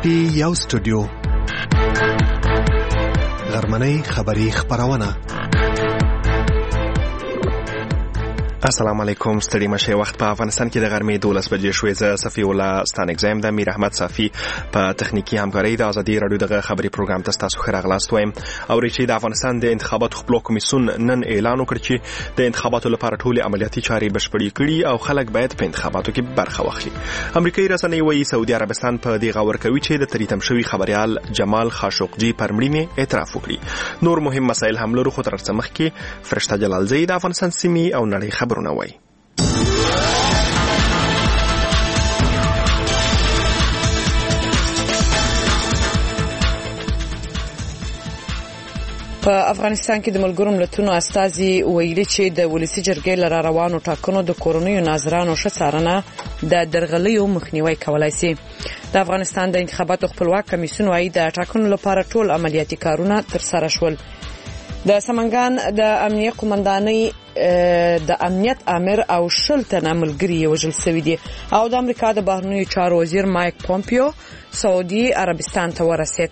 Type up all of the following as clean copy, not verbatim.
پی یو سټوډیو غرمنۍ خبری خبرونه. السلام علیکم. ستړي مشه. وخت په افغانستان کې د غرمې 12 بجې شوې. زه صفی الله ستانګزم د میر احمد صافی په تخنیکی همکارۍ د ازادي رادیو دغه خبري پروګرام تاسو خیر اغلاست وایم. او ریچې د افغانستان د انتخاباتو خپل کمیسیون نن اعلان وکړ چې د انتخاباتو لپاره ټول عملیاتي چارې بشپړې کړي او خلک باید په انتخاباتو کې برخه واخلي. امریکایي رسنۍ وايي سعودي عربستان په دې غور کوي چې د تریتم شوی خبريال جمال خاشقجي پر مړینې اعتراف وکړي. نور مهم مسایل هم لرو، خو تر څه مخکې فرشته جلالزی د افغانستان سیمې او نړۍ خبرونه وایي. په افغانستان کې د ملګرو ملتونو استازي ویلي چې د ولسی جرګې لپاره روانو ټاکنو د کورونیو ناظرانو ښه څارنه د درغلیو مخنیوي کولای شي. د افغانستان د انتخاباتو خپلواک کمیسیون وايي د ټاکنو لپاره ټول عملیاتي کارونه ترسره شول. د سمنګان د امنیت قومندانۍ د امنیت امر او شلتن ملګری وژل شوی دي او د امریکا د بهرنیو چارو وزیر مایک پومپیو سعودي عربستان ته ورسید.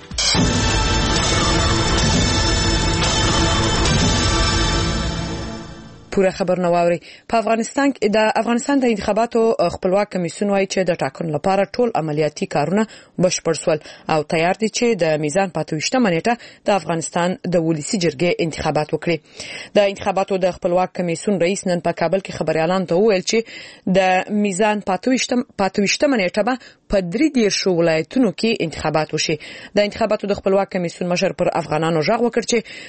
پوره خبر نه واوري. په افغانستان کې د افغانستان د انتخاباتو خپلواک کمیسیون وايي چې د ټاکنو لپاره ټول عملیاتي کارونه بشپړ شول او تیار دي چې د میزان 28 نیټه د افغانستان د ولسی جرګې انتخابات وکړي. د انتخاباتو د خپلواک کمیسیون رئیس نن په کابل کې خبريالان ته وویل چې د میزان 28 نیټه به په 3 ولایتونو کې انتخابات وشي. د انتخاباتو د خپلواک کمیسیون مشر پر افغانانو ژغ وکړ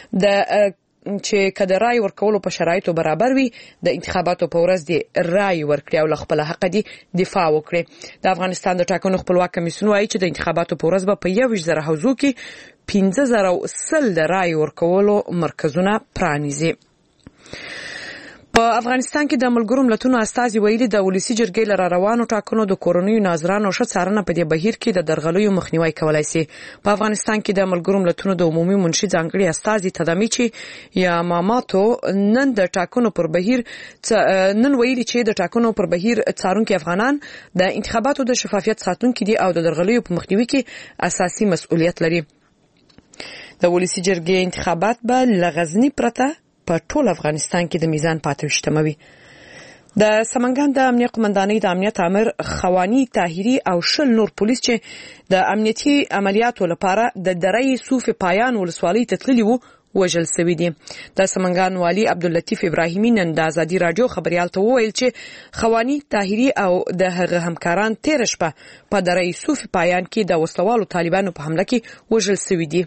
چې کله رای ورکولو په شرایطو برابر وي د انتخاباتو په ورځ دی رای ورکړي او خپل حق دی دفاع وکړي. د افغانستان د ټاکنو خپلواک کمیسیون وايي چې د انتخاباتو په ورځ به په 1,000 حوزو کې 15,000 د رای ورکولو مرکزونه پرانیزي. په افغانستان کې د ملګرو ملتونو استازي ویلي د ولسی جرګې لپاره روانو ټاکنو د کورونیو ناظرانو ښه څارنه په دې بهیر کې د درغلیو مخنیوي کولای شي. په افغانستان کې د ملګرو ملتونو د عمومي منشي ځانګړي استازي تدامیچی یا ماماتو نن د ټاکنو پر بهیر نن ویلي چې د ټاکنو پر بهیر څارونکو افغانان د انتخاباتو د شفافیت ساتونکو دي او د درغلیو په مخنیوي کې اساسي مسؤلیت لري. د ولسی جرګې انتخابات به لغزنی پرته په ټول افغانستان کې د میزان 28 وي. د سمنګان د امنیت قومندانۍ د امنیت امر خوانی طاهری او شل نور پولیس چې د امنیتي عملیاتو لپاره د درې صوف پایان ولسوالۍ ته تللي وو وژل شوی دي. د سمنګان والی عبداللطیف ابراهیمی نن د ازادي رادیو خبريال ته وویل چې خوانی طاهری او د هغه همکاران تیر شپه په درې صوف پایان کې د وسلوالو طالبانو په حمله کې وژل شوی دي.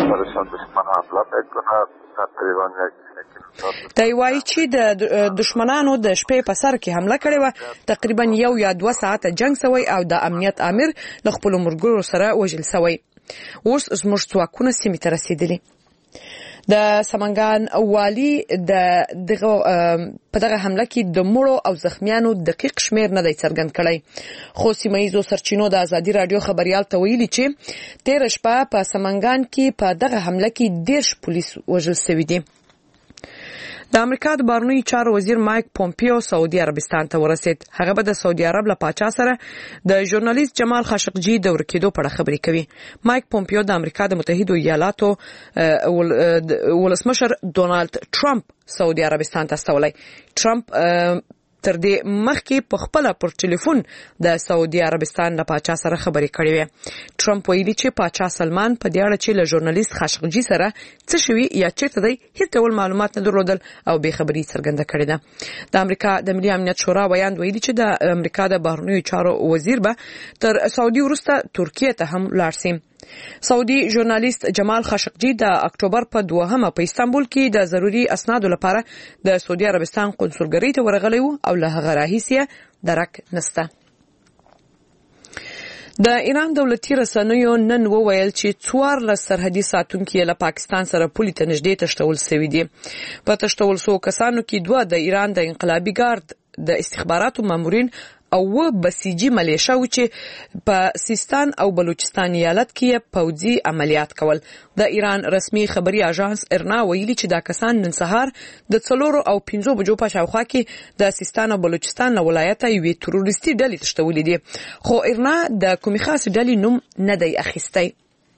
دا وایي چې د دشمنانو د شپې په سر کې حمله کړې و. تقریبا 1 یا 2 ساعته جنگ شوی او د امنیت امر له خپل مرګرو سره وژل شوی. اوس زموږ ځواکونه سیمې ته رسیدلي. د سمنګان والی په دغه حمله کې د مړو او زخمیانو دقیق شمیر نه دی څرګند کړی، خو سیمایي سرچینو د ازادي رادیو خبريال ته ویلي چې تیر شپه په سمنګان کې په دغه حمله کې 10 پولیس وژل شوي دي. د امریکا د بهرنیو چارو وزیر مایک پومپیو سعودي عربستان ته ورسید. هغه به د سعودي عرب له پاچا سره د ژورنالیست جمال خاشقجي د ورکېدو په اړه خبرې کوي. مایک پومپیو د امریکا د متحده ایالاتو ولسمشر ډونالد ټرمپ سعودي عربستان ته استولی. ټرمپ تر دې مخکې په خپل پر ټلیفون د سعودي عربستان له پاچا سره خبرې کړې وې. ټرمپ ویلي چې پاچا سلمان په دې اړه چې له ژورنالیست خاشقجي سره څه شوي یا چیرته دی هیڅ ډول معلومات نه درلودل او بې خبري څرګنده کړې ده. د امریکا د ملي امنیت شورا ویاند ویلي چې د امریکا د بهرنیو چارو وزیر به تر سعودي وروسته ترکیه ته هم لاړ شي. سعودي ژورنالیست جمال خاشقجي د اکتوبر په 2 په استانبول کې د ضروري اسنادو لپاره د سعودي عربستان قونسلګرۍ ته ورغلی و او له هغه راهیسې درک نسته. د ایران دولتي رسنیو نن وویل چې 14 سرحدي ساتونکي له پاکستان سره پولي ته نږدې تشتول شوي دي. په تشتول شوو کسانو کې 2 د ایران د انقلابي ګارد د استخباراتو مامورین او بسیجی ملیشیا و چې په سیستان او بلوچستان ایالت کې پوځي عملیات کول. د ایران رسمي خبري اژانس ارنا ویلي چې دا کسان نن سهار د 4 او 5 بجو په شاوخوا کې د سیستان او بلوچستان ولایت یوې تروریستي ډلې تشتولې دي، خو ارنا د کومې خاص ډلې نوم نه دی اخیستی.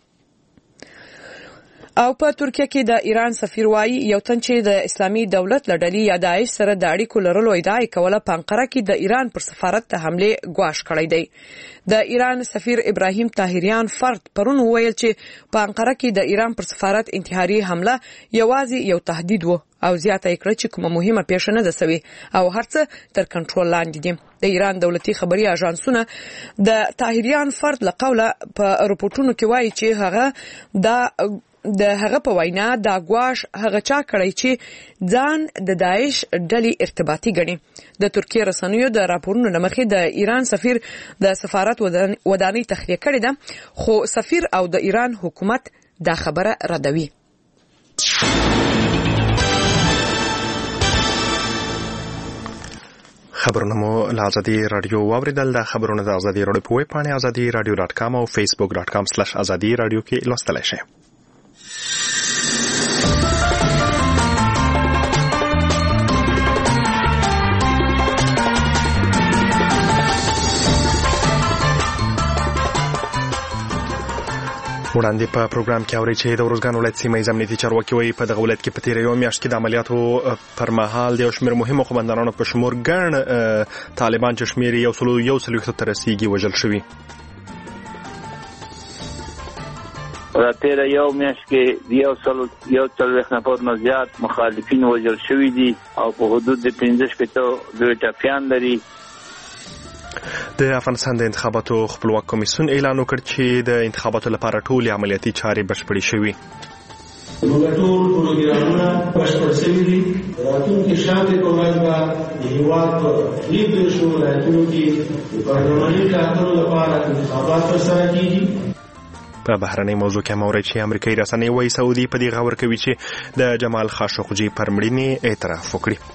او په ترکیه کې د ایران سفیر وایي یو تن چې د اسلامي دولت لړلې یا داعش سره د اړیکو لرلو ادعا کوله په انقره کې د ایران پر سفارت ته حمله ګواښ کړی دی. د ایران سفیر ابراهیم طاهریان فرد پرون ویل چې په انقره کې د ایران پر سفارت انتحاري حمله یوازې یو تهدید و او زیاته کړ چې کومه مهمه پیښه نه ده سوي او هرڅه تر کنټرول لاندې دي. د ایران دولتي خبري اژانسونه د طاهریان فرد له قوله په رپورټونو کې وایي چې هغه د هغه په وینا دا ګواښ هغه چا کړی چې ځان د داعش ډلې ارتباطي ګڼي. د ترکیه رسنیو د راپورونو لمخې د ایران سفیر د سفارت ودانۍ تخلیه کړې ده، خو سفیر او د ایران حکومت دا خبره ردوي. خبرونه مو له ازادي رادیو واوریدل. د خبرونه د ازادي رادیو په ویب پاڼه azadi.radio.com او facebook.com/azadi radio کې لوستلای شئ. وړاندې په پروګرام کې اوري چې د ورزګان ولایت سیمه امنیتي چارواکي وایي په دغه ولایت کې په تیر یو میاشت کې د عملیاتو پر مهال د یو شمېر مهمو قومندانانو په شمول ګڼ طالبان چې شمېر یو سلو ته رسیدي وژل شوي. په تیر یو میاشت کې یو سلو نفر نه زیات مخالفین وژل شوي دي او په حدود د 15 دوی ټپیان لري. د افغانستان د انتخاباتو خپلواک کمیسیون اعلان وکړ چې د انتخاباتو لپاره ټول عملیاتي چارې بشپړې شوې. موږ ټول پروګرامونه بشپړ شوي دي. راتلونکي شاته په ورځ به د هیواد په لیدل شو ولایتونو کې د پارلماني ټاکنو لپاره انتخابات ترسره کیږي. په بهرنۍ موضوع کې موري چې امریکایي رسنۍ وایي سعودي په دې غور کوي چې د جمال خاشقجي پر مړینې اعتراف وکړي.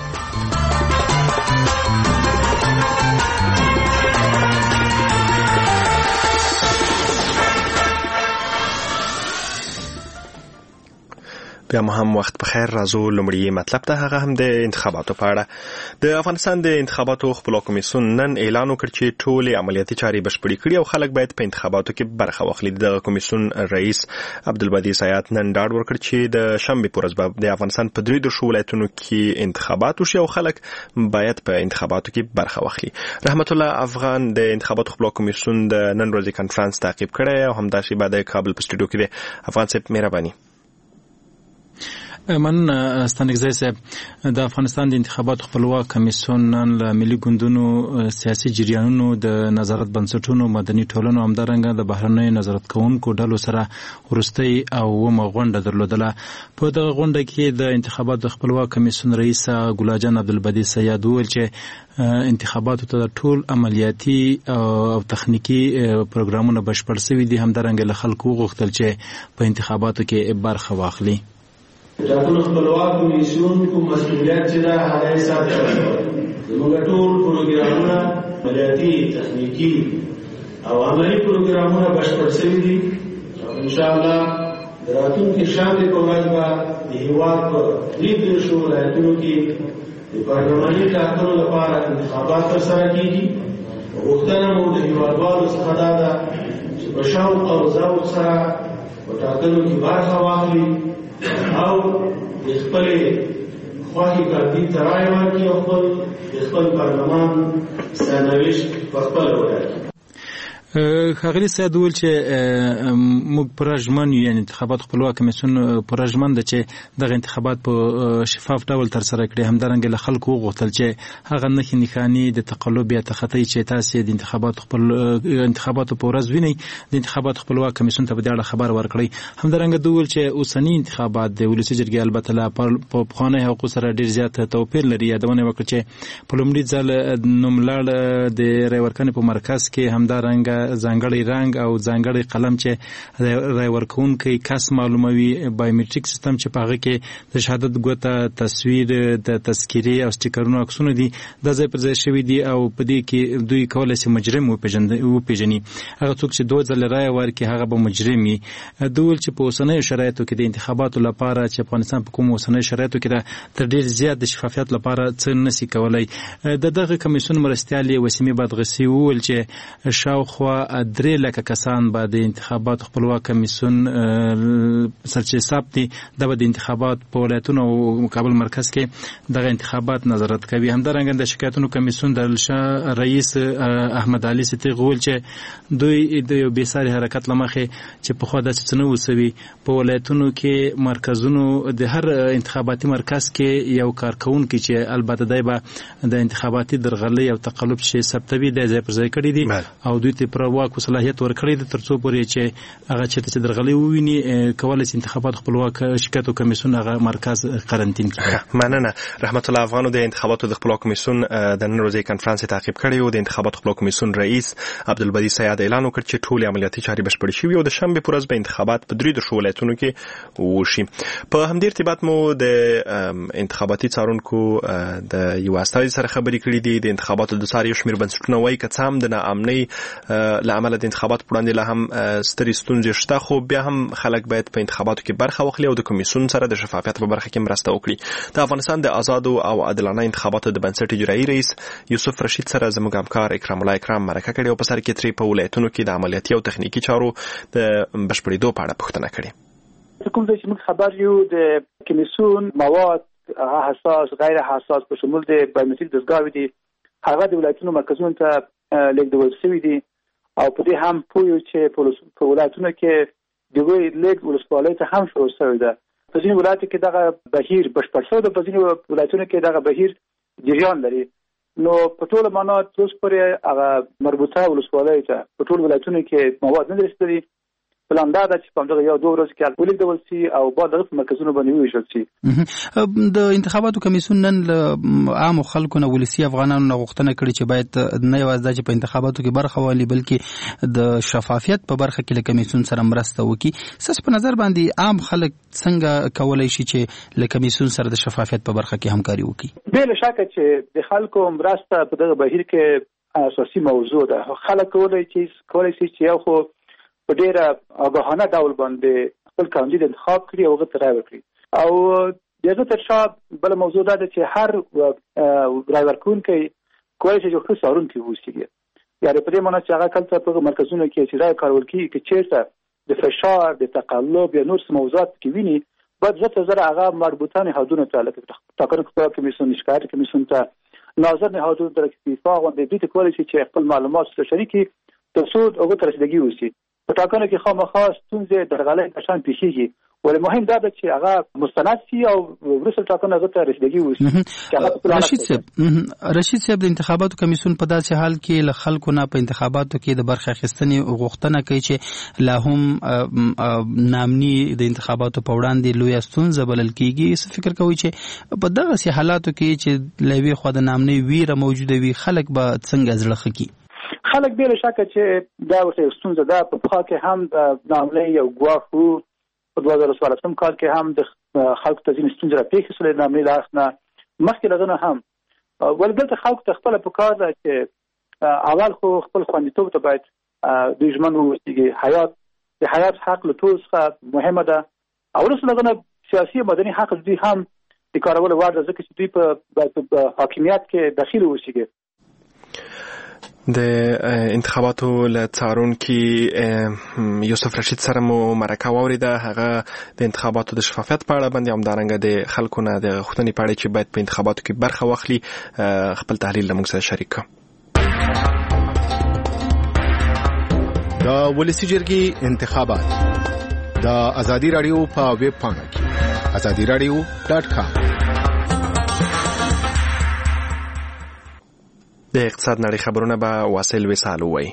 بیا هم وخت بخیر. راځو لومړی مطلب ته، هغه هم د انتخاباتو په اړه. د افغانستان د انتخاباتو خپلواک کمیسیون نن اعلان وکړ چې ټول عملیاتي چارې بشپړې کړي او خلک باید په انتخاباتو کې برخه واخلي. د کمیسیون رئیس عبدالبدی سیات نن ډاډ ورکړ چې د شنبې په ورځ به د افغانستان په 3 ولایتونو کې انتخابات وشي او خلک باید په انتخاباتو کې برخه واخلي. رحمت الله افغان د انتخاباتو خپلواک کمیسیون د نن ورځې کانفرنس تعقیب کړی او همداسې بعد کابل په سټوډیو کې د افغان صاحب مهرباني. من ستانګزی صاحب د افغانستان د انتخاباتو خپلواک کمیسیون نن له ملي ګوندونو سیاسي جریانونو د نظارت بنسټونو مدني ټولنو همدارنګه د بهرنۍ نظارت کوونکو ډلو سره ورستۍ او ومه غونډه درلودله. په دغه غونډه کې د انتخاباتو خپلواک کمیسیون رئیس ګلاجان عبدالبدی سیاد وویل چې انتخاباتو ته ټول عملیاتي او تخنیکی پروګرامونه بشپړ شوي دي. همدارنګه له خلکو وغوښتل چې په انتخاباتو کې برخه واخلي. ټاکنو خپلواک کمیسیون کوم مسؤلیت چې دا هغه حساب کوي. زموږ ټول پروګرامونه عملیاتي تخنیکی او عملي پروګرامونه بشپړ شوي دي. ان شاء الله د راتلونکي شنبې په ورځ به د هیواد په 3 ولایتونو کې د پارلماني ټاکنو لپاره انتخابات ترسره کیږي. غوښتنه مو د هیوادوالو څخه دا ده چې په شوق او ذوق سره په ټاکنو کې برخه واخلي او د خپل خواهی کاندید ته رای ورکړي او خپل پارلمان سرنوشت په خپل وټاکي. ښاغلي سید وویل چې موږ پرژمن یو، یعنې انتخابات خپلواک کمیسیون پرژمن ده چې دغه انتخابات په شفاف ډول ترسره کړي. همدارنګه له خلکو وغوښتل چې هغه نښې نښانې د تقلب یا تخطی چې تاسې د انتخاباتو په ورځ وینئ د انتخاباتو خپلواک کمیسیون ته په دې اړه خبر ورکړئ. همدارنګه دوی وویل چې اوسني انتخابات د ولسي جرګې البته له پخوانیو حقوقو سره ډېر زیات توپیر لري. یادونه وکړه چې په لومړي ځل نوملړ د رای ورکړې په مرکز کې همدارنګه ځانګړی رنګ او ځانګړی قلم چې رای ورکوونکی کس معلوموي بایومټریک سیستم چې په هغه کې د شهادت ګوته تصویر د تذکیرې او سټیکرونو عکسونه دي د ځای پر ځای شوي دي او په دې کې دوی کولای شي مجرم وپېژني هغه څوک چې دوه ځله رای ورکړي هغه به مجرم وي دوی چې په اوسنیو شرایطو کې د انتخاباتو لپاره چې افغانستان په کوم اوسنیو شرایطو کې تر ډیر زیات د شفافیت لپاره څه نشي کولای د دغه کمیسیون مرستیال وسیمې بادغسي وویل چې شاوخوا 3 لک کسان به د انتخاباتو خپلواک کمیسیون سرچې ثبت د انتخابات په ولایتونو او کابل مرکز کې دغه انتخابات نظارت کوي همدارنګه د شکایتونو کمیسیون د رئیس احمد علي صدیق وویل چې دوی د یو بېساري حرکت لمخې چې په خوا داسې څه نه وسوي په ولایتونو کې مرکزونو د هر انتخاباتي مرکز کې یو کارکونکي چې البته دی به د انتخاباتي درغلۍ او تقلب شي ثبتوي د ځای پر ځای کړي دي او دوی ته پر واک صلاحیت ورکړي دي ترڅو پورې چې هغه چې درغلۍ وویني کولای شي انتخابات خپلواک شکایتو کمیسیون هغه مرکز قرنطین کړي مننه رحمت الله افغانو د انتخاباتو د خپلواک کمیسیون د نن ورځې کنفرانس تعقیب کړی او د انتخاباتو خپلواک کمیسیون رئیس عبدالبدی سیاد اعلان وکړ چې ټول عملیاتي چارې بشپړې شوې او د شنبه پر ورځ به انتخابات په 3 ولایتونو کې وشي په همدې ارتباط مو د انتخاباتي څارونکو د یو استازي سره خبرې کړې دي د انتخاباتو د ساري شمیر بنسټونه وایي که څه هم د ناامنۍ لامل د انتخابات پر وړاندې لا هم سترې ستونزې شته خو بیا هم خلک باید په انتخاباتو کې برخه واخلي او د کمیسیون سره د شفافیت په برخه کې مرسته وکړي د افغانستان د آزادو او عادلانه انتخاباتو د بنسټ اجرایي رئیس یوسف رشید سره زموږ همکار اکرام الله اکرام مرکه کړې او په سر کې ترې په ولایتونو کې د عملیاتي او تخنیکی چارو د بشپړېدو په اړه پوښتنه کړې کوم ځای چې موږ خبر یو د کمیسیون مواد حساس غیر حساس په شمول د بایومټریک دستګاوې دي هغه د ولایتونو مرکزونو ته لیږدول شوي دي او په دې هم پوه چې په ولایتونو کې د لیږد ولسوالۍ ته هم شروع شوی ده په ځینې ولایتو کې دغه بهیر بشپړ شوی ده په ځینې ولایتونو کې دغه بهیر جریان لري نو په ټول معنا تاسو پرې هغه مربوطه ولسوالۍ ته په ټول ولایتونو کې مواد نه رسېدلي پلان دا ده چې په همدغه یو 2 ورځې کې ولیږدول شي او بعد دغه مرکزونو باندې وویشل شي د انتخاباتو کمیسیون نن عام خلکو نه ولسی افغانانو نه غوښتنه کړې چې باید نه یوازې چې په انتخاباتو کې برخه واخلي بلکې د شفافیت په برخه کې له کمیسیون سره مرسته وکړي ساس په نظر باندې عام خلک څنګه کولای شي چې له کمیسیون سره د شفافیت په برخه کې همکاري وکړي بل شک چې د خلکو مرسته په دغه بهیر کې اساسي موضوع ده خلک کولای شي چې یو خو په ډیره آگاهانه ډول باندې خپل کاندید انتخاب کړي او هغه ته رای ورکړي او دغه تر شا بل موضوع ده چې هر رای ورکوونکی کولی شي چې څارونکی اوسي یعنې په دې معنی چې هغه کله په مرکزونو کې چې رای کارول کیږي چې چیرته د فشار د تقلب یا نور موضوعات کې ویني باید زړه هغه مربوطه نهادونو ته لکه ټاکنو خپلواک کمیسیون شکایت کمیسیون ته ناظر نهادونو ته اتفاق باندې دوی ته کولی شي چې خپل معلومات سره شریکي ترڅو هغه ته رسیدګي وشي په ټاکنو کې خامخا ستونزې درغلۍ کشان پیښیږي ولې مهم دا ده چې هغه مستند شي او وروسته ټاکنو هغه ته رسیدګي وشي رشید صاحب د انتخاباتو کمیسیون په داسې حال کې له خلکو نه په انتخاباتو کې د برخه اخیستنې غوښتنه کوي چې لا هم نامني د انتخاباتو په وړاندې لوی ستونزه بلل کیږي څه فکر کوي چې په دغه حالاتو کې چې لوی خو د نامني ویره موجوده وي خلک به څنګه زړه خکي خلک بل شک چې دا ورته ستونزه ده په خوا کې هم د نامنۍ یو ګواښ وو په 2014 کال کې هم د خلکو ته ځینې ستونزې راپېښې شولې د نامنۍ له اړخ نه مخکې له هغه هم ولې دلته خلکو ته خپله په کار ده چې اول خو خپل خوندیتوب ته باید دوی ژمن واوسېږي د حیات حق له ټولو څخه مهمه ده او وروسته له هغه نه سیاسي او مدني حق دوی هم د کارولو وړ ده ځکه چې دوی په حاکمیت کې دخیل واوسېږي د انتخاباتو له څارونکي یوسف رشید سره مو مرکه واوریده هغه د انتخاباتو د شفافیت په اړه باندې همدارنګه د خلکو نه د غوښتنې په اړه چې باید په انتخاباتو کې برخه واخلي خپل تحلیل له موږ سره شریک کړ د ولسی جرګې انتخابات د ازادي رادیو په ویب پاڼه کې azadiradio.com د اقتصاد نړۍ خبرونه به واصل وصال وایي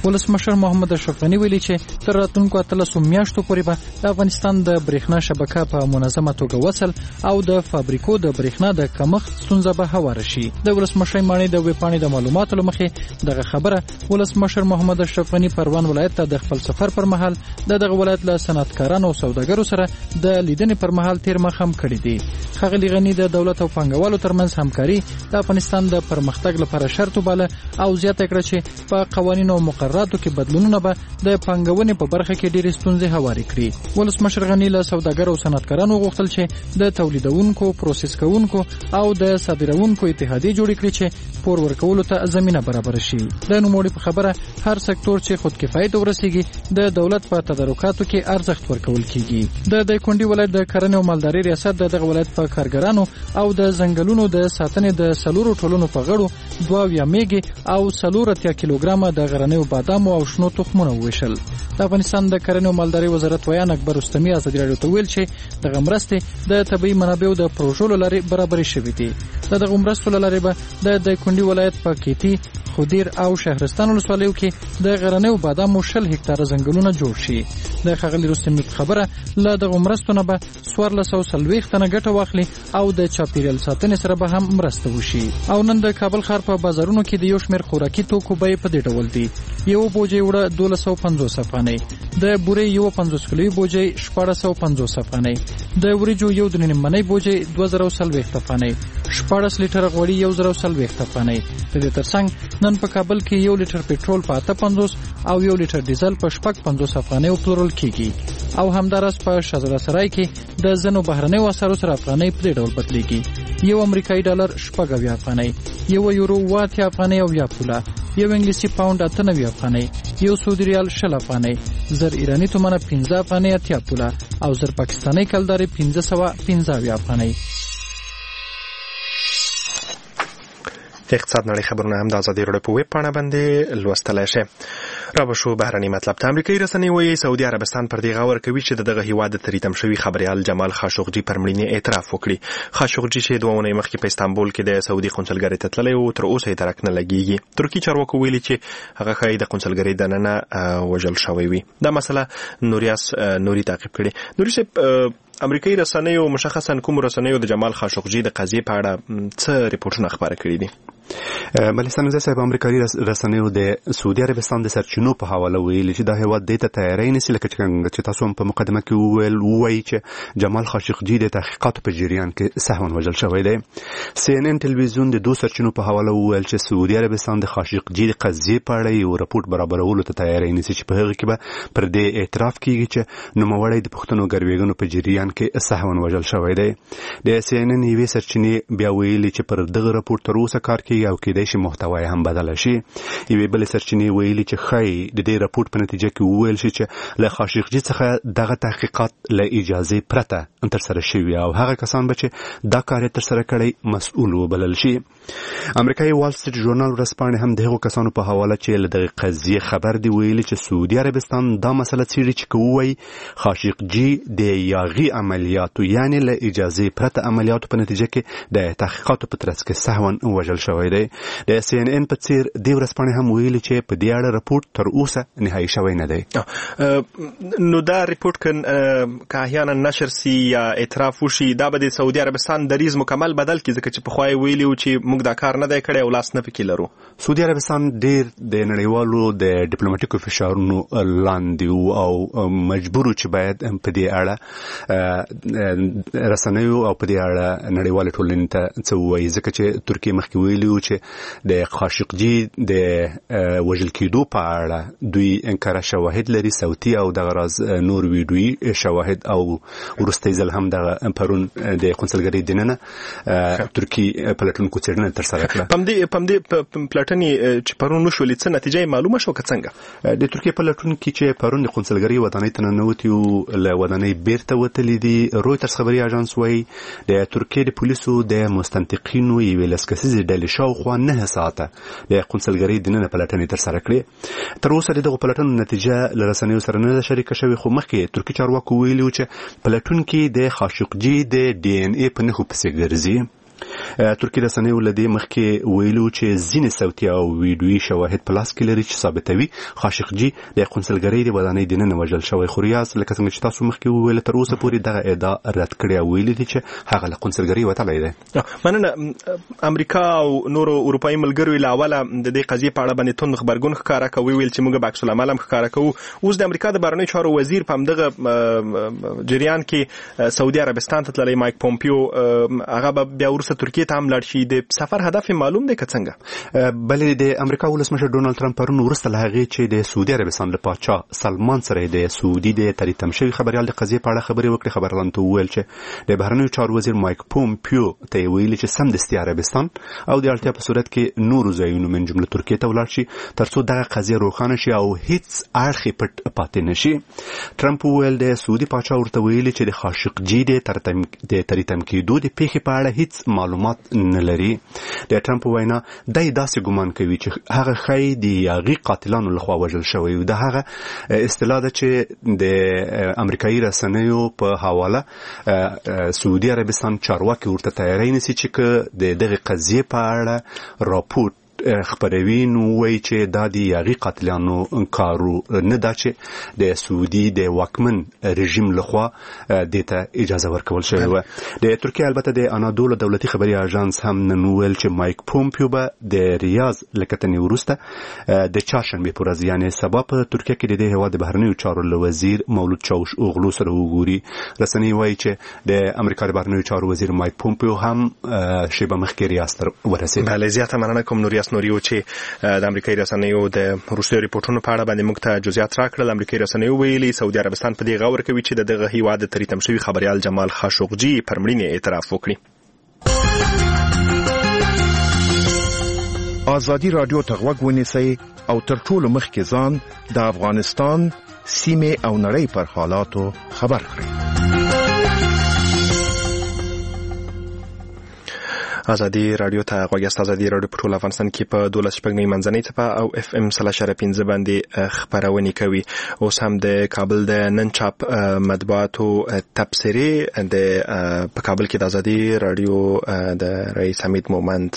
ولسمشر محمد اشرف غنی ویلي چې تر راتلونکو 13 میاشتو پورې به د افغانستان د برېښنا شبکه په منظمه توګه وصل او د فابریکو د برېښنا د کمښت ستونزه به هواره شي. د ولسمشر ماڼۍ د ویبپاڼې د معلوماتو له مخې دغه خبره ولسمشر محمد اشرف غنی پروان ولایت ته د خپل سفر پر مهال دغه ولایت له صنعتکارانو او سوداګرو سره د لیدنې پر مهال تیر مخ هم کړی دی. ښاغلي غنی د دولت او پانګوالو ترمنځ همکاري د افغانستان د پرمختګ لپاره شرط وباله او زیاته کړه چې په قوانینو او مقرراتو کې بدلونونه به د پانګونې په برخه کې ډېرې ستونزې هوارې کړي. ولسمشر غنی له سوداګرو او صنعتکارانو غوښتل چې د تولیدونکو، پروسس کوونکو او د صادرونکو اتحادیې جوړې کړي چې پور ورکولو ته زمینه برابر شي. د نوموړي په خبره هر سکتور چې خودکفایت ورسیږي د دولت په تدارکاتو کې ارزښت ورکول کیږي. د دایکنډي ولایت د کرنې او مالدارۍ ریاست دغه ولایت په کارګرانو او د ځنګلونو د ساتنې د سلورو ټولنو په غړو 2 میږي او 4 کیلوګرامه د غرنیو بادامو او شنو تخمونو وویشل. د افغانستان د کرنې او مالدارۍ وزارت ویان اکبر رستمي ازادي راډیو ته ویل چې دغه مرستې د طبیعي منابعو د پروژو له لارې برابرې شوې دي. دغه مرستو له لارې به د دایکنډي ولایت په کیتی، خودیر او شهرستان ولسوالیو کې د غرنیو بادامو 20 هکتاره ځنګلونه جوړ شي. د ښاغلي رستمي خبره له دغه مرستو نه به 1440 تنه ګټه واخلي او د چاپیریال ساتنې سره به هم مرسته وشي. او نن د کابل ښار په بازارونو کې د یو شمېر خوراکي توکو بیې په دې ډول دي: یو بوجۍ وړه 1250 افغانۍ، د بورې یو 50 کیلوي بوجۍ 1450 افغانۍ، د وریجو یو 2.5 منۍ بوجۍ 2040 افغانۍ، 14 لیټره غوړي 1040 افغانۍ. د دې ترڅنګ نن په کابل کې 1 لیټر پټرول په 850 او 1 لیټر ډیزل په 50 افغانۍ پلورل کیږي. او همدارس په شازده سرای کې د زنو بهرنیو اسعارو سره افغانۍ په دې ډول بدلېږي: یو امریکایي ډالر 90 افغانۍ، یو یورو 80 افغانۍ او 10 پوله، یو انګلیسي پاوند 98 افغانۍ، یو سعودي ریال 60 افغانۍ، زر ایرانی تومانه 15 افغانۍ 80 پوله او زر پاکستاني کلداري 1515 افغانۍ. اقتصاد نړۍ خبرونه هم د ازادي راډیو په ویب پاڼه باندې لوستلای شئ. را به شو بهرني مطلب ته. امریکایي رسنۍ وایي سعودي عربستان پر دې غور کوي چې دغه هیواد د تریتم شوي خبريال جمال خاشقجي پر مړینې اعتراف وکړي. خاشقجي چې 2 ونې مخکې په استانبول کې د سعودي قونسلګرۍ ته تللی و تر اوسه یې درک نه لګیږي. ترکي چارواکو ویلي چې هغه ښایي د قونسلګرۍ دننه وژل شوی وي. دا مسله نوري تعقیب کړي. نوري صاحب، امریکایي رسنیو مشخصا کوم رسنیو د جمال خاشقجي د قضیې په اړه څه ریپورتونه خبره کړي دي؟ بلستان صاحب، امریکایي رسنیو د سعودي عربستان د سرچینو په حواله ویلي چې دا هیواد د تیاری نیسي، لکه چې تاسو هم په مقدمه کې وایي چې جمال خاشقجي د تحقیقاتو په جریان کې سهوا وژل شوی دی. CNN ټلویزیون د 2 سرچینو په حواله ویل چې سعودي عربستان د خاشقجي د قضیې په اړه یو راپور برابرولو ته تیاری نیسي چې په هغه کې به پر دې اعتراف کیږي چې نوموړی د پښتنو ګرویګانو په جریان کې سهوا وژل شوی دی. د CNN یوې سرچینې بیا ویلي چې پر دغه راپور تر اوسه کار کوي او کېدای شي محتوا هم بدل شي. یوې بل سرچینې ویلي چې خای د دې راپور په نتیجه کې وویل شي چې له خاشقجي څخه دغه تحقیقات له اجازه پرته تر سره شوی او هغه کسان به چې دا کار تر سره کړی مسؤل وبلل شي. امریکایي وال سټریټ ژورنال ورسپانې هم دغه کسانو په حواله چې له دغه قضیې خبر دی ویلي چې سعودي عربستان دا مسله څېړي چې کوي خاشقجي د یاغي عملیاتو یعنی له اجازه پرته عملیاتو په نتیجه کې د تحقیقاتو په ترڅ کې سهوا وژل شوی دی. د CNN په څیر د ورسپانې هم ویلي چې په دې اړه راپور تر اوسه نهایي شوی نه دی. نو دا ریپورت که احیانا نشر سی یا اعتراف وشي، دا به د سعودي عربستان دریز مکمل بدل کړي، ځکه چې پخوای ویلي و چې موږ دا کار نه دی کړی او لاس نه پکې لرو. سعودي عربستان ډیر د نړیوالو د ډیپلوماټیکو فشارونو لاندې او مجبور چې باید په دې اړه رسنیو او په دې اړه نړیوال ټولنې ته څه وایي، ځکه چې ترکیه مخکې ویلي و چې د خاشقجي د وژل کېدو په اړه دوی انکار شواهد لري، صوتي او دغه راز نور ویډیویي شواهد، او وروستی ځل هم د پرون د قونسلګرۍ دننه ترکي پلټونکو څېړنه ترسره کړه. په دې پلټنې چې پرون وشولې څه نتیجه معلومه شو که څنګه؟ د ترکیې پلټونکي چې پرون د قونسلګرۍ ودانۍ ته ننوتي او له ودانۍ بیرته وتلي دي، رویټرز خبري اژانس وایي د ترکیې د پولیسو د مستنطقینو یوې لسکسیزې ډلې شاوخوا 9 ساعته د قونسلګرۍ دننه پلټنې ترسره کړې. تر اوسه دغه پلټنو نتیجه له رسنیو سره نه شریکه شوې، خو مخکې ترکي چارواکو ویلي و چې پلټونکي د خاشقجي د DNA په نښو پسې ګرځي. ترکیه رسنیو لدی مخکې ویلو چې ځینې صوتي او ویډیويي شواهد په لاس کې لري چې ثابتوي خاشقجي د قونسلګرۍ د ودانۍ د نن وژل شوی خو ریاض لکه څنګه چې تاسو مخکې ویل تر اوسه پورې دغه ادعا رد کړې او ویلي دي چې هغه له قونسلګرۍ وتلی دی. مننه. امریکا او نورو اروپایي ملګرو له اوله د دې قضیې په اړه باندې توند خبرګون ښکاره کوي ویل چې موږ عکس العمل هم ښکاره کوو. اوس د امریکا د بهرنیو چارو وزیر په همدغه جریان کې سعودي عربستان ته تللی مایک پومپیو هغه به بیا وروسته ترکیې ته هم لاړ شي. د سفر هدف معلوم دی که څنګه؟ بلې د امریکا ولسمشر ډونالد ټرمپ پرون وروسته له هغې چې د سعودي عربستان له پاچا سلمان سره د سعودي د تریتم شوي خبریال د قضیې په اړه خبرې وکړې. خبريالانو ته وویل چې د بهرنیو چارو وزیر مایک پومپیو ته ویلي چې سمدستي عربستان او د اړتیا په صورت کې نورو ځایونو من جمله ترکیې ته ولاړ شي ترڅو دغه قضیه روښانه شي او هیڅ اړخ پټ پاتې نشي. ټرمپ وویل د سعودي پاچا ورته ویلي چې د خاشقجي د تریتم کېدو د پیښې په اړه هیڅ معلومات نه لري. د ټرمپ وینا دای داسې ګمان کوي چې هغه خی د یاغي قاتلانو لخوا وژل شوی او د هغه اصطلاح ده چې د امریکایي رسنیو په حواله سعودي عربستان چارواکي ورته تیاری نیسي چې د دغه قضیې په اړه راپورټ خبروي نو وایي چې دا د یاغي قاتلانو کارو نه ده چې د سعودي د واکمن رژیم لخوا دته اجازه ورکول شوی و. د ترکیه البته د انادولو دولتي خبري اژانس هم نن ویل چې مایک پومپیو به د ریاض لکتنې وروسته د چهارشنبه پر ورځ یعنی سبا په ترکیه کې د هیواد بهرنیو چارو وزیر مولود چاوش اوغلو سره وګوري. رسنۍ وایي چې د امریکا د بهرنیو چارو وزیر مایک پومپیو هم شیبه مخکې ریاض ته ورسېد. بله زیاته مننه کوم نوریو چې د امریکایي رسنیو د روسي ریپورتونو په اړه باندې موږ ته جزئیات راکړل. امریکایي رسنیو ویلي سعودي عربستان په دې غور کوي چې دغه هیواد د تریتم شوي خبريال جمال خاشقجي پر مړینې اعتراف وکړي. ازادي رادیو ته غوږ ونیسئ او تر ټولو مخکې ځان د افغانستان سیمې او نړۍ پر حالاتو خبر کړئ. ازادي رادیو ته غوږ یاست. ازادي رادیو په ټول افغانستان کې په 12.9 منځنۍ څپه او اف ام 3.15 باندې خبرونه کوي. اوس هم د کابل د نن چاپ مطبوعاتو تبصري په کابل کې د ازادي رادیو د رئیس حمید مومند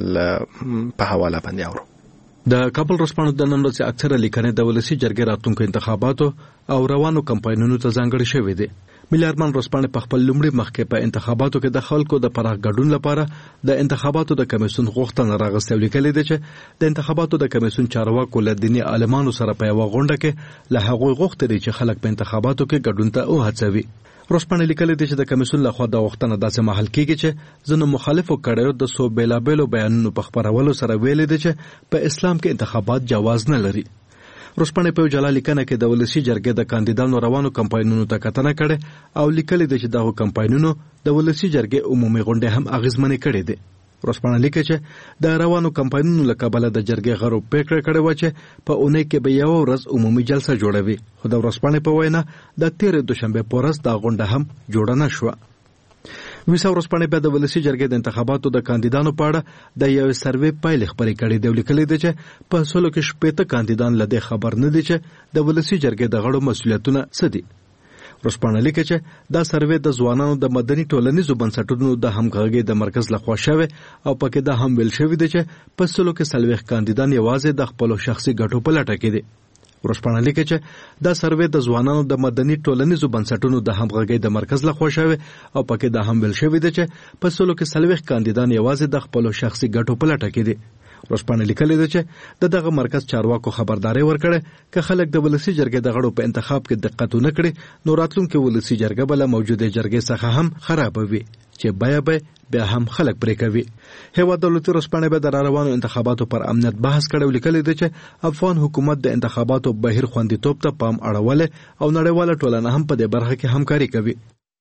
په حواله باندې اورو. د کابل رسپانو د نن ورځې اکثره لیکنې د ولسی جرګې راتلونکو انتخاباتو او روانو کمپاینونو ته ځانګړې شوې دي. ملي ارمان رسپانه په خپل لومړي مخکې په انتخاباتو کې د خلکو د پراخ ګډون لپاره د انتخاباتو د کمیسیون غوښتنه راغستې لیکلې ده چې د انتخاباتو د کمیسیون چارواکو له دیني عالمانو سره په یو غونډه کې له هغوی غوښتل چې خلک په انتخاباتو کې ګډون ته وهڅوي. رسپانه لیکلې ده چې د کمیسیون لخوا د غوښتنه داسې محل کېږي چې ځینو مخالفو کړیو د سو بیلابېلو بیانونو په خبرولو سره ویلي ده چې په اسلام کې انتخابات جواز نه لري. رسپانه په جلا لیکنه کې د ولسی جرګې د کاندیدانو روانو کمپاینونو ته کتنه کړې او لیکلي ده چې دغه کمپاینونو د ولسی جرګې عمومي غونډه هم اغیزمنې کړې ده. رسپانه لیکي چې د روانو کمپاینونو له کبله د جرګې غړو پریکړه کړې و چې په اونۍ کې به یو ورځ عمومي جلسه جوړوي خو د رسپانه په وینا د 13 دوشنبه په ورځ د غونډه هم جوړه نه شوه. ویسا ورسپانه په د ولسی جرګې د انتخاباتو د کاندیدانو په اړه د یو سروې پایلې خبرې کړې دی. لیکلي دی چې په سلو کې شپږ کاندیدان لدې خبر نه دي چې د ولسی جرګې د غړو مسولیتونه څه دي. رسپانه لیکي چې دا سروې د ځوانانو د مدني ټولنیزو بنسټونو د همغږۍ د مرکز لخوا شوی او پکې دا هم ویل شوی دی چې په سلو کې سلويخ کاندیدان یوازې د خپل شخصي ګټو په لټه کې دي. ورسپانه لیکي چې دا سروې د ځوانانو د مدني ټولنیزو بنسټونو د همغږۍ د مرکز لخوا شوی او پکې دا هم ویل شوی دی چې په سلو کې سلويخ کاندیدان یوازې د خپل شخصي ګټو په لټه کې دي. ورسپانه لیکلي دی چې دغه مرکز چارواکو خبرداري ورکړه چې خلک د ولسی جرګې د غړو په انتخاب کې دقت ونه کړي نو راتلونکي ولسی جرګه بل موجوده جرګې څخه هم خرابوي چې بیا هم خلک پرې کوي. هیواد دولتي رسپانه به د روانو انتخاباتو پر امنیت بحث کړو. لیکلي دی چې افغان حکومت د انتخاباتو بهیر خوندیتوب ته پام اړول او نړیواله ټولنه هم په دې برخه کې همکاري کوي.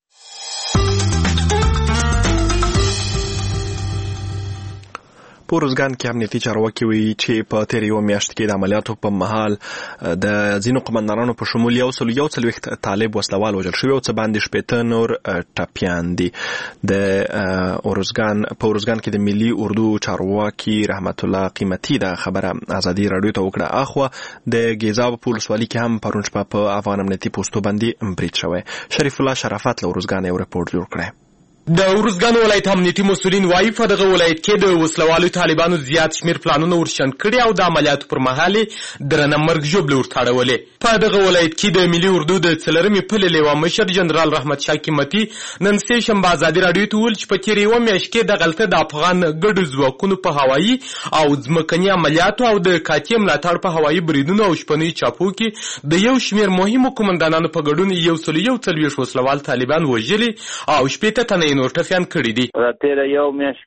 په روزګان کې امنیتي چارواکي وایي چې په تیر یو میاشت کې د عملیاتو په مهال د ځینو قمندانانو په شمول 140 طالب وسلوال وژل شوي او څه باندې 15 نور ټپیان دي. د روزګان کې د ملي اردو چارواکي رحمت الله قیمتي دا خبره ازادي رادیو ته وکړه. اخو د ګیزاب په ولسوالۍ کې هم پرون شپه په افغان امنیتي پوسټو باندې برید شوی. شریف الله شرافت له روزګان یو رپورټ جوړ کړی. د ورزګان ولایت امنیتي مسولین وایي په دغه ولایت کې د وسلوالو طالبانو زیات شمیر پلانونه ورشن کړي او د عملیاتو پر مهال درنه مرګ ژوبله ورتاړولې. په دغه ولایت کې د ملي اردو د څلرمې پلې لیوا مشر جنرال رحمت شاه قیمتي نن سه شنبه ازادي راډیو ته ویل چې په تېرې یوه میاشت کې دغلته د افغان ګډو ځواکونو په هوایي او ځمکني عملیاتو او د قاطع ملاتړ په هوایي بریدونو او شپنیو چاپو کې د یو شمیر مهمو قومندانانو په ګډون 141 وسلوال طالبان وژلي او 80 تنه نور ټپیان کړي دي. تېره یو میاشت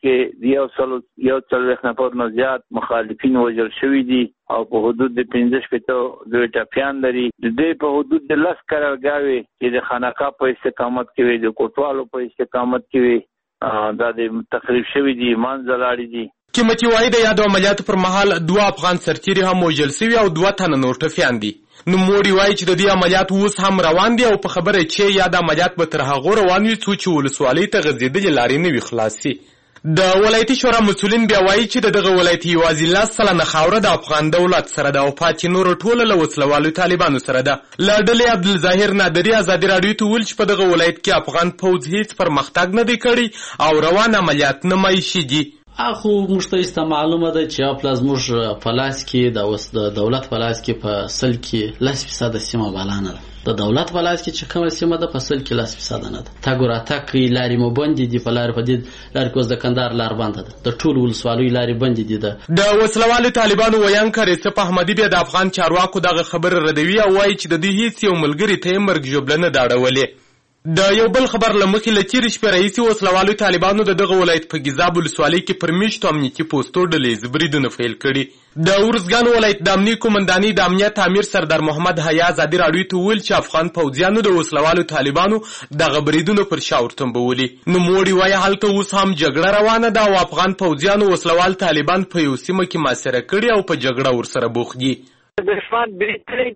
کې 140 نفر نه زیات مخالفین وژل شوي دي او په حدود د 15 دوی ټپیان لري. د دوی په حدود د 10 قرارګاوې چې د خانقاه په استقامت کې وي، د کوټوالو په استقامت کې وي، دا د تخریب شوي دي، منځ لاړې دي. قیمتي وایي د یادو عملیاتو پر مهال 2 افغان سرتیري هم وژل شوي او 2 تنه نور ټپیان دي. نوموړي وایي چې د دې عملیات اوس هم روان دي او په خبره چې یاد عملیات به تر هغو روان وي څو چې ولسوالۍ ته غځېدلې لارې نه وي خلاص شي. د ولایتي شورا مسولین بیا وایي چې د دغه ولایت یوازې 10 سلنه خاوره د افغان دولت سره ده او پاتې نور ټوله له وسلوالو طالبانو سره ده. له ډلې عبدالظاهر نادري ازادي راډیو ته ویل چې په دغه ولایت کې افغان پوځ هیڅ پرمختګ نه دی کړی او روان عملیات نه مایشي دي. اخو مشترسته معلومه ده چې پلاز موږ په لاس کې د دولت په لاس کې په سل کې 10% سیمه بالانه ده. د دولت په لاس کې چې کومه سیمه ده په سل کې 10% نه ده. تا ګوره تاکي لارې مو بندې دي، په لار په دې لار کوز د کندهار لار بنده ده، د ټول ولسوالۍ لارې بندې دي. د وسلوالو طالبانو ویان کریسپ احمدي بیا د افغان چارواکو دغه خبره ردوي او وایي چې د دې هیڅ یو ملګری ته مرګ ژوبله نه داړولې. د یو بل خبر له مخې له تېرې شپې راهیسې وسلوالو طالبانو د دغه ولایت په ګیزاب ولسوالۍ کې پر میشتو امنیتي پوستو ډلې بریدونه پیل کړي. د ورزګان ولایت د امنیې قومندانۍ د امنیت امیر سردار محمد حیا ازادي راډیو ته وویل چې افغان پوځیانو د وسلوالو طالبانو دغه بریدونه پر شا ورتنبولي. نوموړي وایي هلته اوس هم جګړه روانه ده او افغان پوځیانو وسلوال طالبان په یو سیمه کې محاصره کړي او په جګړه ورسره بوخت دي. دښمن برید کړی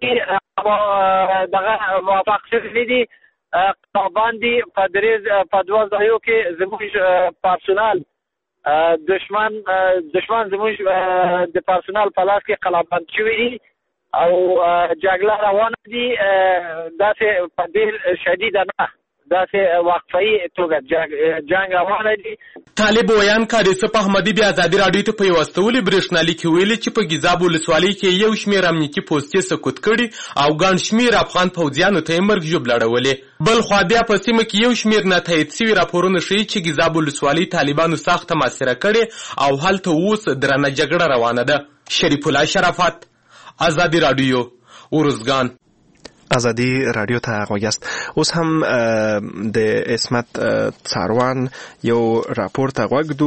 دي، دغه موافق شوي دي باندې په 2 ځایو کې زموږ پرسونال دشمن زموږ د پرسونال په لاس کې قلابند شوي دي او جګړه روانه دي. داسې په ډېر شدیده نه، داسې وقفه‌ای توګه جنګ روانه دي. طالب ویان کاریسپ احمدي بیا ازادي راډیو ته په یو استولي برېښنالیک کې ویلي چې په ګیزاب ولسوالۍ کې یو شمېر امنیتي پوستې سقوط کړي او ګڼ شمېر افغان پوځیانو ته یې مرګ ژوبله اړولې. بل خوا بیا په سیمه کې یو شمېر ناتایید شوي راپورونه ښیي چې ګیزاب ولسوالۍ طالبانو سخته محاصره کړې او هلته اوس درنه جګړه روانه ده. شریف الله شرافت، ازادي راډیو، ورزګان. ازادي راډیو ته غوږیاست. اوس هم د اسمت څاروان یو راپور ته غوږ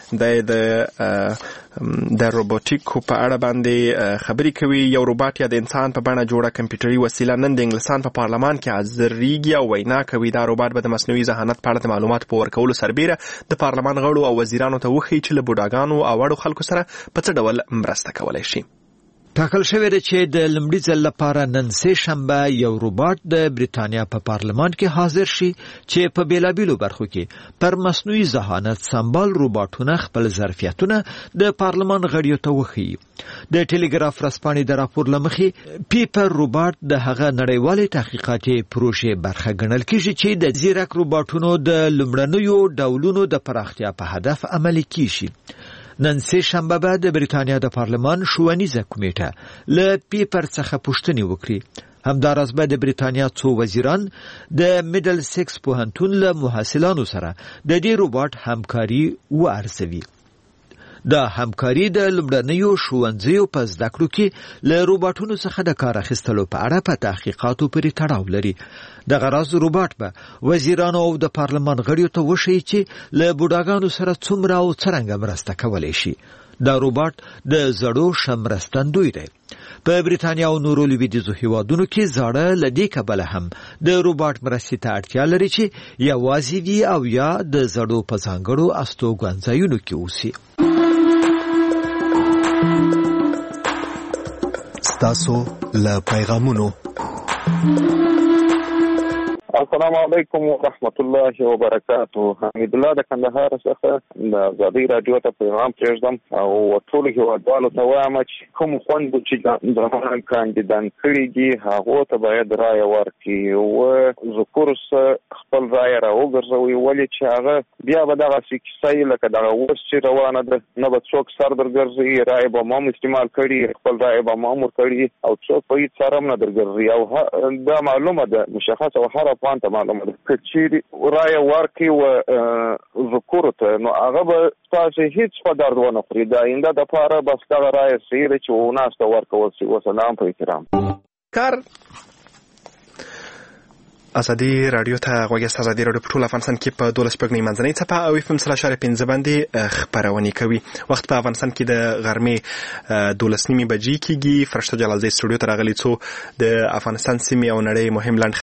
دو د روبوټیکو په اړه باندې خبرې کوي. یو روباټ یا د انسان په بڼه جوړه کمپیوټري وسیله نن د انګلستان په پارلمان کې حاضرېږي او وینا کوي. دا روباټ به د مصنوعي ذهانت په اړه د معلوماتو په ورکولو سربیره د پارلمان غړو او وزیرانو ته وښیي چې له بوډاګانو او اړو خلکو سره په څه ډول مرسته کولی شي. ټاکل شوی دی چې د لومړي ځل لپاره نن سه شنبه یو روباټ د بریتانیا په پارلمان کې حاضر شي چې په بیلابیلو برخو کې پر مصنوعي ذهانت سمبال روباټونه خپل ظرفیتونه د پارلمان غړیو ته وښيي. د ټلګراف ورځپاڼې د راپور له مخې پیپر روباټ د هغه نړیوالې تحقیقاتي پروژې برخه ګڼل کېږي چې د زیرک روباټونو د لومړنیو ډولونو د پراختیا په هدف عملي کیږي. نن سه شنبه بعد د بریتانیا د پارلمان ښوونیزه کمیټه له پیپر څخه پوښتنې وکړي. همداراز به د بریتانیا څو وزیران د میډل سیکس پوهنتون له محصلانو سره د دې روباټ همکاري وارزوي. د همکاري د لومړنیو ښوونځیو په زده کړو کې له روباټونو څخه د کار اخیستلو په اړه په تحقیقاتو پورې تړاو لري. د غراض روباټ به وزیرانو او د پارلمان غړیو ته وښیي چې له بوډاګانو سره څومره او څرنګه مرسته کولی شي. دا روباټ د زړو شمرستندوی دی. په بریتانیا او نورو لویدیځو هیوادونو کې زاړه له دې کبله هم د روباټ مرستې ته اړتیا لري چې یوازې وي او یا د زړو په ځانګړو استوګنځایونو کې اوسي. ستاسو له پیغامونو السلام علیکم ورحمت الله وبرکاته. حمید الله د کندهار څخه د ازادي رادیو ته پیغام پرېږدم او ټول هیوادوالو ته وایم چې کوم خوند چې د کاندیدان کړي دي هغه ته باید رایه ورکړي او ذکر خپل رایه راوګرځوي، ولې چې هغه بیا به دغه کیسه لکه دغه اوس چې روانه ده نه به څوک سر درګرځي، رایه به هم استعمال کړي، خپل رایه به هم ورکړي او څوک په هیڅ سره نه درګرځي. او دا معلومه ده مشخصه او هر افغان ته معلومه ده که چیرې رایه ورکړي و ذکر ته نو هغه به تاسو هیڅ په درد ونه خوري. د آینده دپاره بس دغه رایه صحیح ده چې وناس ته ورکول شي. وسلام په احترام. کار ازادي رادیو ته غوږی ازادي رادیو په ټول افغانستان کې په 12 پګنی منځنۍ څپه او FM 3.5 باندې خبرونه کوي. وخت په افغانستان کې د غرمې 12 بجې کېږي. فرشته جلالزی استودیو ته راغلي څو د افغانستان سیمې او نړۍ مهم لاند